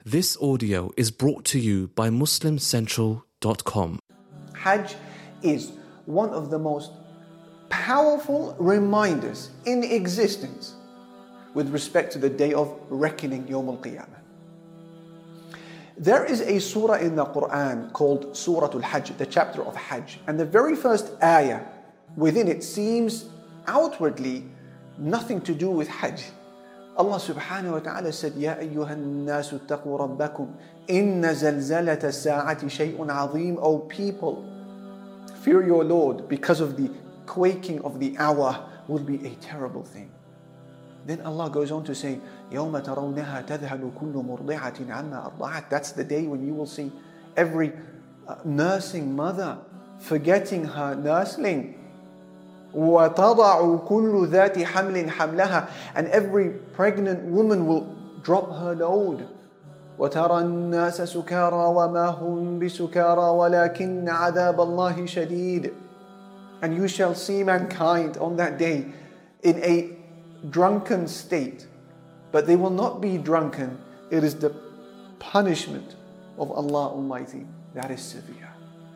This audio is brought to you by MuslimCentral.com. Hajj is one of the most powerful reminders in existence with respect to the day of reckoning, Yawm al-Qiyamah. There is a surah in the Quran called Surah Al-Hajj, the chapter of Hajj, and the very first ayah within it seems outwardly nothing to do with Hajj. Allah subhanahu wa ta'ala said, Ya ayyuhan nasu taqu rabbakum, inna zalzalata sa'ati shay'un azim. O people, fear your Lord, because of the quaking of the hour will be a terrible thing. Then Allah goes on to say, يَوْمَ تَرَوْنَهَا تَذْهَلُ كُلُّ مُرْضِعَةٍ عَمَّا أَرْضَعَتْ. That's the day when you will see every nursing mother forgetting her nursling. وَتَضَعُ كُلُّ ذَاتِ حَمْلٍ حَمْلَهَا. And every pregnant woman will drop her load. وَتَرَى النَّاسَ سُكَارَى وَمَا هُمْ بِسُكَارَى وَلَكِنَّ عَذَابَ اللَّهِ شَدِيدٌ. And you shall see mankind on that day in a drunken state, but they will not be drunken. It is the punishment of Allah Almighty that is severe.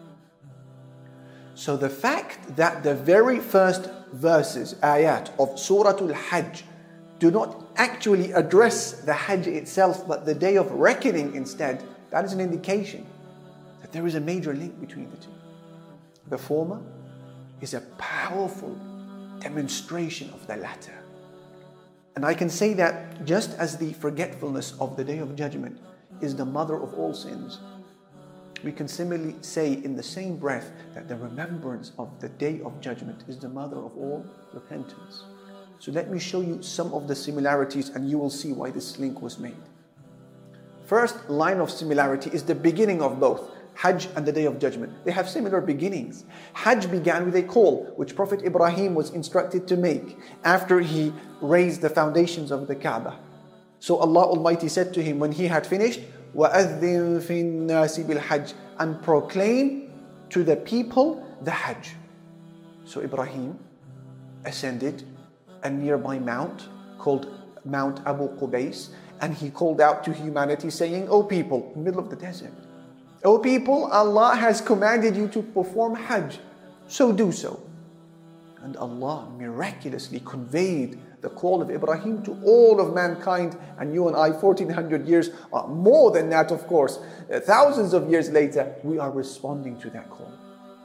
So the fact that the very first verses, ayat of Surah Al-Hajj do not actually address the Hajj itself, but the day of reckoning instead, that is an indication that there is a major link between the two. The former is a powerful demonstration of the latter. And I can say that just as the forgetfulness of the Day of Judgment is the mother of all sins, we can similarly say in the same breath that the remembrance of the Day of Judgment is the mother of all repentance. So let me show you some of the similarities and you will see why this link was made. First line of similarity is the beginning of both Hajj and the Day of Judgment. They have similar beginnings. Hajj began with a call which Prophet Ibrahim was instructed to make after he raised the foundations of the Kaaba. So Allah Almighty said to him when he had finished, وَأَذِّن فِي النَّاسِ بِالْحَجِّ, and proclaim to the people the Hajj. So Ibrahim ascended a nearby mount called Mount Abu Qubais, and he called out to humanity saying, O people, in the middle of the desert, O people, Allah has commanded you to perform Hajj, so do so. And Allah miraculously conveyed the call of Ibrahim to all of mankind, and you and I, 1400 years, more than that of course, thousands of years later, we are responding to that call.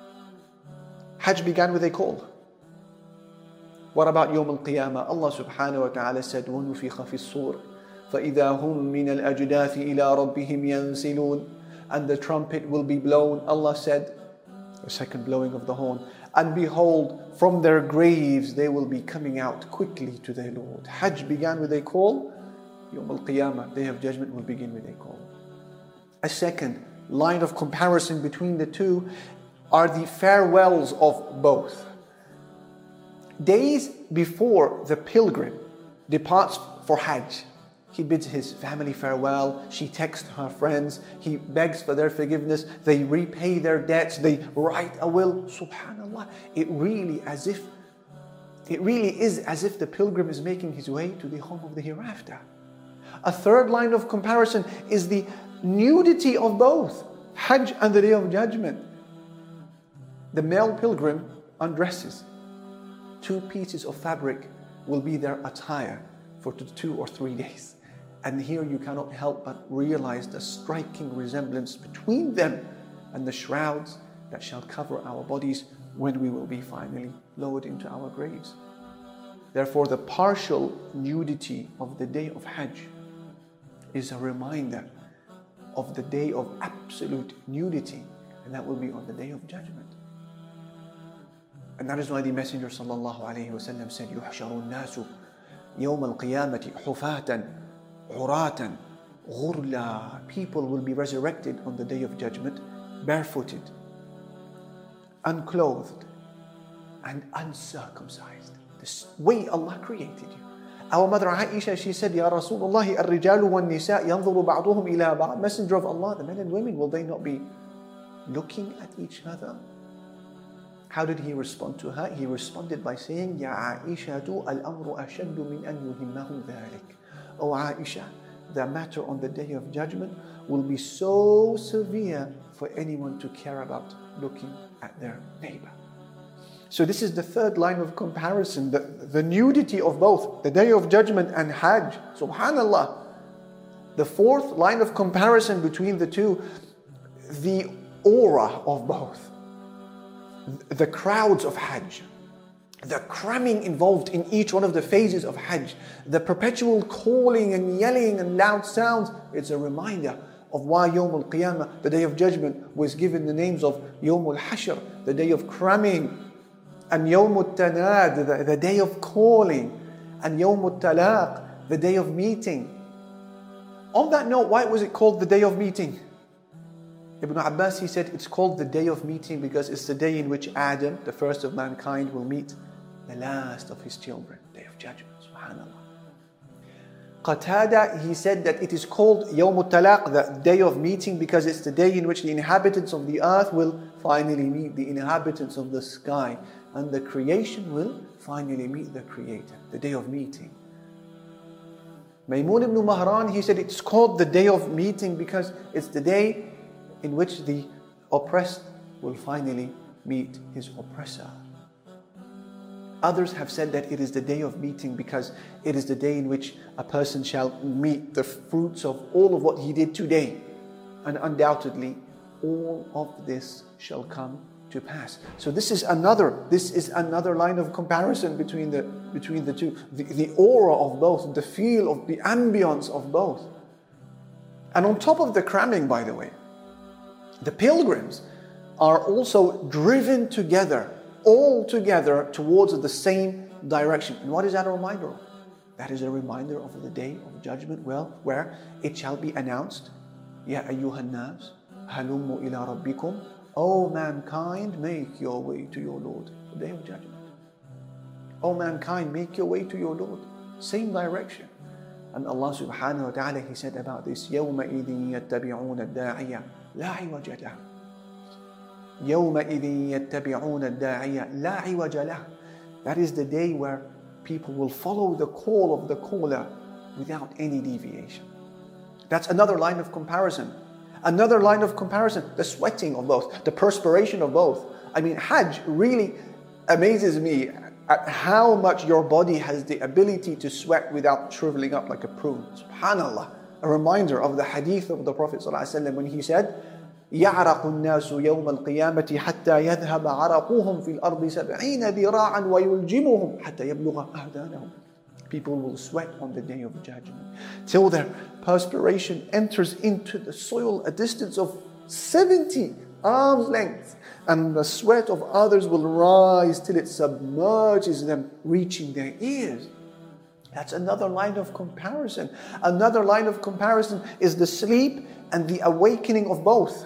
Hajj began with a call. What about Yawm al-Qiyamah? Allah subhanahu wa ta'ala said, وَنُفِخَ فِي الصُّورِ فَإِذَا هُمْ مِنَ الْأَجْدَاثِ إِلَىٰ رَبِّهِمْ يَنْسِلُونَ. And the trumpet will be blown. Allah said, the second blowing of the horn, and behold, from their graves they will be coming out quickly to their Lord. Hajj began with a call. Yawm al-Qiyamah, Day of Judgment, will begin with a call. A second line of comparison between the two are the farewells of both. Days before the pilgrim departs for Hajj, he bids his family farewell, she texts her friends, he begs for their forgiveness, they repay their debts, they write a will. Subhanallah, it really is as if the pilgrim is making his way to the home of the hereafter. A third line of comparison is the nudity of both Hajj and the Day of Judgment. The male pilgrim undresses. 2 pieces of fabric will be their attire for 2 or 3 days. And here you cannot help but realize the striking resemblance between them and the shrouds that shall cover our bodies when we will be finally lowered into our graves. Therefore, the partial nudity of the day of Hajj is a reminder of the day of absolute nudity, and that will be on the Day of Judgment. And that is why the Messenger ﷺ said, يُحْشَرُ النَّاسُ يَوْمَ الْقِيَامَةِ حُفَاةً عُرَاةً غُرْلًا. People will be resurrected on the Day of Judgment, barefooted, unclothed, and uncircumcised. The way Allah created you. Our mother Aisha, she said, Ya Rasulullah, الرِّجَالُ وَالنِّسَاء يَنْظُرُ بَعْضُهُمْ إِلَىٰ بَعْضٍ. Messenger of Allah, the men and women, will they not be looking at each other? How did he respond to her? He responded by saying, Ya Aisha, al-amru ashaddu min an yuhimmahu dhalik. O Aisha, the matter on the Day of Judgment will be so severe for anyone to care about looking at their neighbor. So this is the third line of comparison, the nudity of both, the Day of Judgment and Hajj. Subhanallah. The fourth line of comparison between the two, the aura of both. The crowds of Hajj, the cramming involved in each one of the phases of Hajj, the perpetual calling and yelling and loud sounds. It's a reminder of why Yawm al-Qiyamah, the Day of Judgment, was given the names of Yawm al-Hashr, the day of cramming, and Yawm al-Tanad, the day of calling, and Yawm al-Talaq, the day of meeting. On that note, why was it called the day of meeting? Ibn Abbas, he said it's called the day of meeting because it's the day in which Adam, the first of mankind, will meet the last of his children, Day of Judgment. Subhanallah. Qatada, he said that it is called Yawm al-Talaq, the day of meeting, because it's the day in which the inhabitants of the earth will finally meet the inhabitants of the sky, and the creation will finally meet the Creator, the day of meeting. Maymun ibn Mahran, he said it's called the day of meeting because it's the day in which the oppressed will finally meet his oppressor. Others have said that it is the day of meeting because it is the day in which a person shall meet the fruits of all of what he did today. And undoubtedly, all of this shall come to pass. So this is another line of comparison between the two. The aura of both, the feel of the ambience of both. And on top of the cramming, by the way, the pilgrims are also driven together, all together towards the same direction. And what is that a reminder of? That is a reminder of the Day of Judgment, where it shall be announced, Ya ayyuhan nas, halummu ila rabbikum, O mankind, make your way to your Lord. The Day of Judgment. O mankind, make your way to your Lord. Same direction. And Allah subhanahu wa ta'ala, He said about this, يَوْمَئِذٍ يَتَّبِعُونَ الدَّاعِيَ لَا عِوَجَ لَهُ. يَوْمَئِذٍ يَتَّبِعُونَ الدَّاعِيَ لَا عِوَجَ لَهُ. That is the day where people will follow the call of the caller without any deviation. That's another line of comparison. Another line of comparison, the sweating of both, the perspiration of both. I mean, Hajj really amazes me at how much your body has the ability to sweat without shriveling up like a prune. Subhanallah. A reminder of the hadith of the Prophet ﷺ when he said, يَعْرَقُ النَّاسُ يَوْمَ الْقِيَامَةِ حَتَّى يَذْهَبَ عَرَقُهُمْ فِي الْأَرْضِ 70 ذِرَاعًا وَيُلْجِمُهُمْ حَتَّى يَبْلُغَ أَهْدَانَهُم. People will sweat on the Day of Judgment till their perspiration enters into the soil a distance of 70 arms length, and the sweat of others will rise till it submerges them, reaching their ears. That's another line of comparison. Another line of comparison is the sleep and the awakening of both.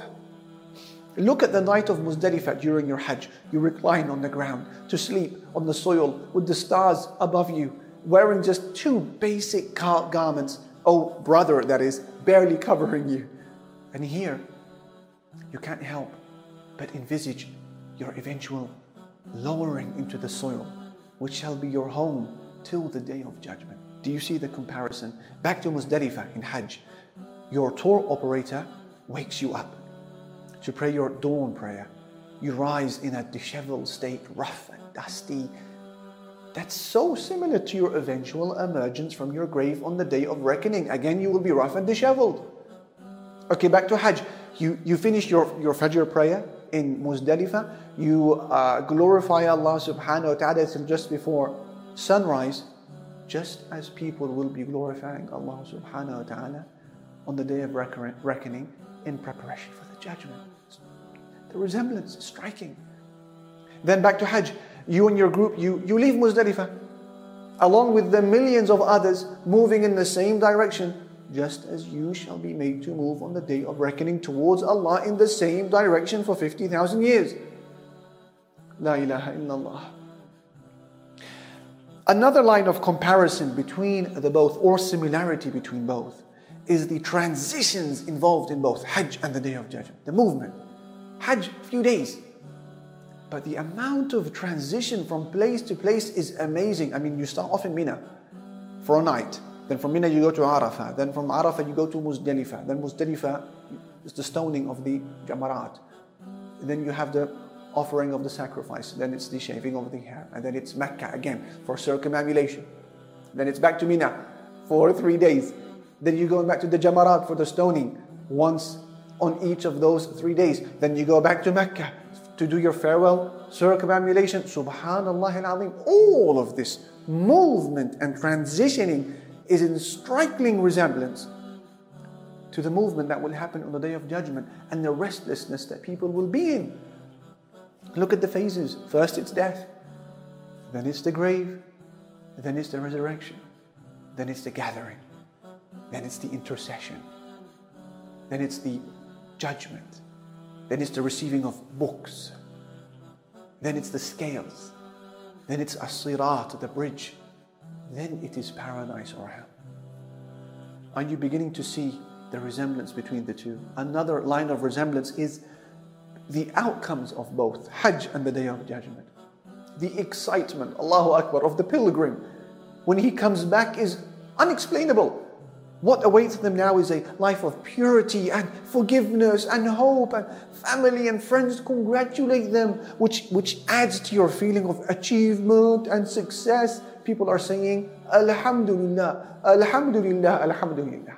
Look at the night of Muzdalifah during your Hajj. You recline on the ground to sleep on the soil with the stars above you, wearing just two basic garments, oh brother, that is, barely covering you. And here, you can't help but envisage your eventual lowering into the soil, which shall be your home till the Day of Judgment. Do you see the comparison? Back to Muzdalifah in Hajj. Your tour operator wakes you up to pray your dawn prayer. You rise in a disheveled state, rough and dusty. That's so similar to your eventual emergence from your grave on the Day of Reckoning. Again, you will be rough and disheveled. Okay, back to Hajj. You finish your Fajr prayer in Muzdalifah. You glorify Allah subhanahu wa ta'ala till just before sunrise, just as people will be glorifying Allah subhanahu wa ta'ala on the Day of Reckoning in preparation for the judgment. The resemblance is striking. Then back to Hajj. You and your group, you leave Muzdalifah along with the millions of others moving in the same direction, just as you shall be made to move on the Day of Reckoning towards Allah in the same direction for 50,000 years. La ilaha illallah. Another line of comparison between the both, or similarity between both, is the transitions involved in both Hajj and the Day of Judgment. The movement. Hajj, few days. But the amount of transition from place to place is amazing. I mean, you start off in Mina for a night. Then from Mina you go to Arafah. Then from Arafah you go to Muzdalifah. Then Muzdalifah is the stoning of the Jamarat. Then you have the offering of the sacrifice. Then it's the shaving of the hair. And then it's Mecca again for circumambulation. Then it's back to Mina for 3 days. Then you go back to the Jamarat for the stoning once on each of those 3 days. Then you go back to Mecca to do your farewell circumambulation. Subhanallah al-Azim. All of this movement and transitioning is in striking resemblance to the movement that will happen on the Day of Judgment and the restlessness that people will be in. Look at the phases. First it's death, then it's the grave, then it's the resurrection, then it's the gathering, then it's the intercession, then it's the judgment, then it's the receiving of books, then it's the scales, then it's as-sirat, the bridge, then it is paradise or hell. Are you beginning to see the resemblance between the two? Another line of resemblance is the outcomes of both Hajj and the Day of Judgment. The excitement, Allahu Akbar, of the pilgrim when he comes back is unexplainable. What awaits them now is a life of purity and forgiveness and hope, and family and friends congratulate them, which adds to your feeling of achievement and success. People are saying, Alhamdulillah, Alhamdulillah, Alhamdulillah.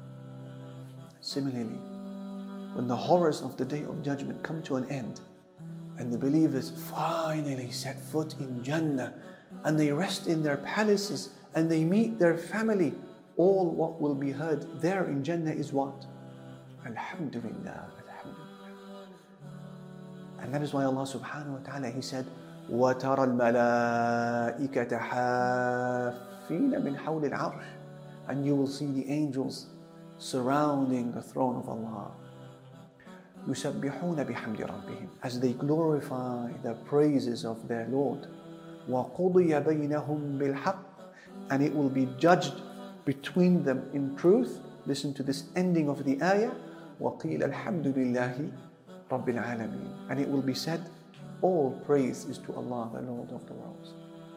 Similarly, when the horrors of the Day of Judgment come to an end and the believers finally set foot in Jannah and they rest in their palaces and they meet their family, all what will be heard there in Jannah is what? Alhamdulillah, Alhamdulillah. And that is why Allah subhanahu wa ta'ala, He said, وَتَرَى الْمَلَائِكَةَ حَافِّينَ مِنْ حَوْلِ الْعَرْشِ. And you will see the angels surrounding the throne of Allah. يُسَبِّحُونَ بِحَمْدِ رَبِّهِمْ, as they glorify the praises of their Lord. وَقُضِيَ بَيْنَهُمْ بِالْحَقِّ, and it will be judged between them in truth. Listen to this ending of the ayah. وَقِيلَ الْحَمْدُ لِلَّهِ رَبِّ الْعَالَمِينَ, and it will be said, all praise is to Allah, the Lord of the worlds.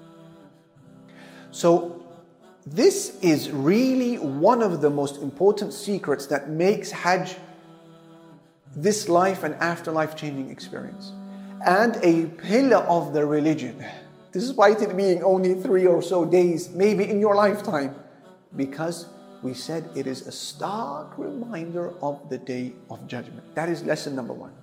So this is really one of the most important secrets that makes Hajj this life and afterlife changing experience, and a pillar of the religion, despite it being only 3 or so days, maybe in your lifetime, because we said it is a stark reminder of the Day of Judgment. That is lesson number 1.